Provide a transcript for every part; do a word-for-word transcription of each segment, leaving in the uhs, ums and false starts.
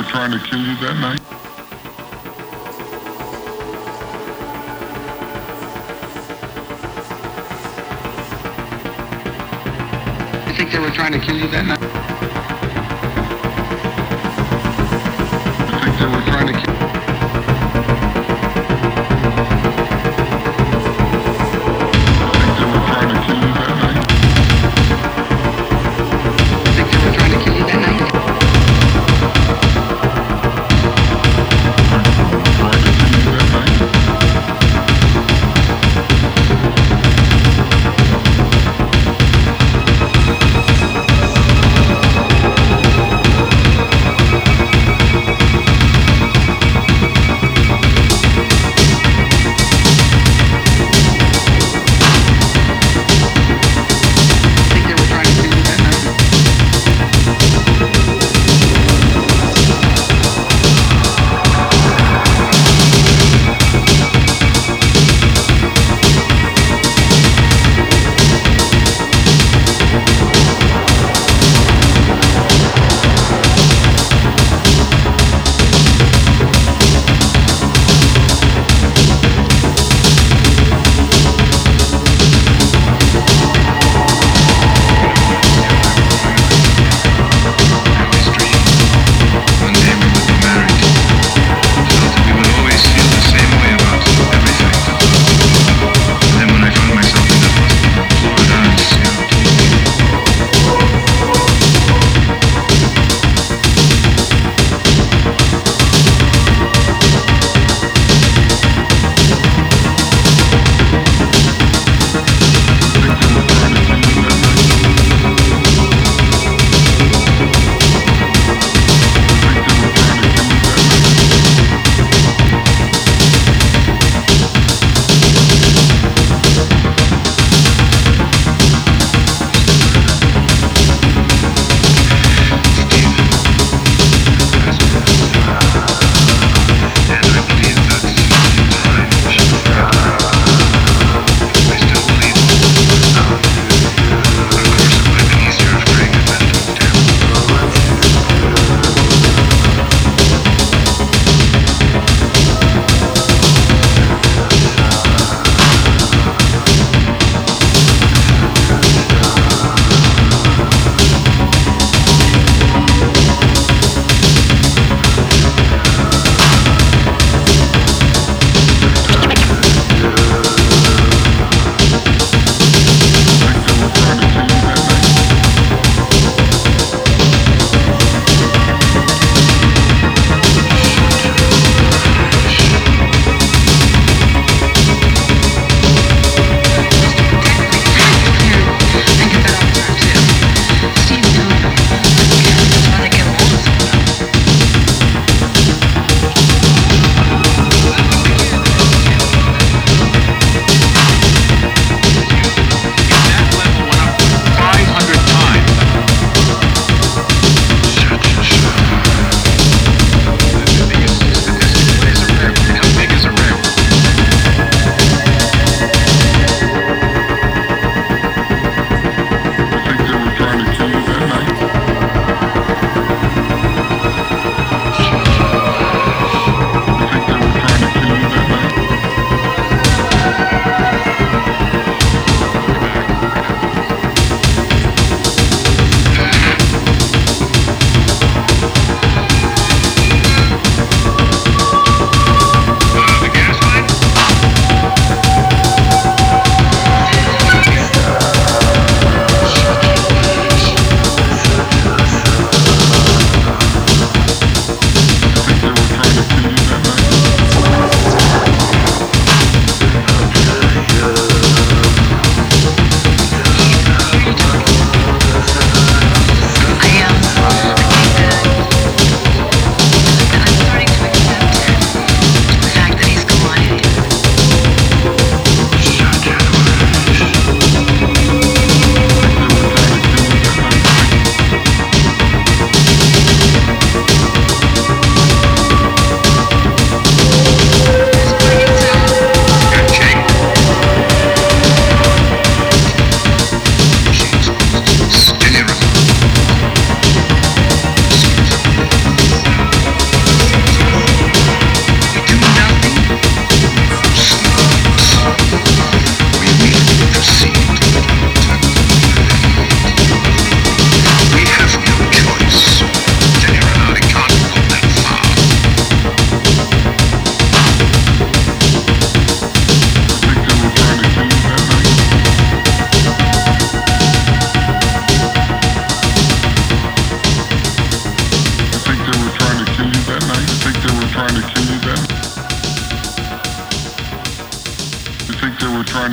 trying to kill you that night? You think they were trying to kill you that night? You think they were trying to kill you?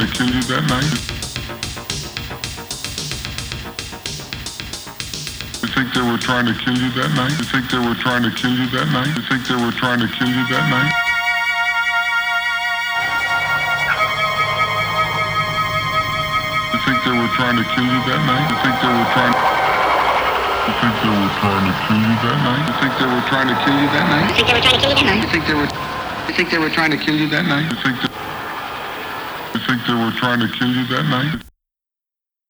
to kill you that night? You think they were trying to kill you that night? You think they were trying to kill you that night? You think they were trying to kill you that night? You think they were trying to kill you that night? You think they were trying You think they were trying to kill you that night? You think they were trying to kill you that night? You think they were trying to kill you that night? You think they were You think they were trying to kill you that night? You think they, you think they were trying to kill you that night?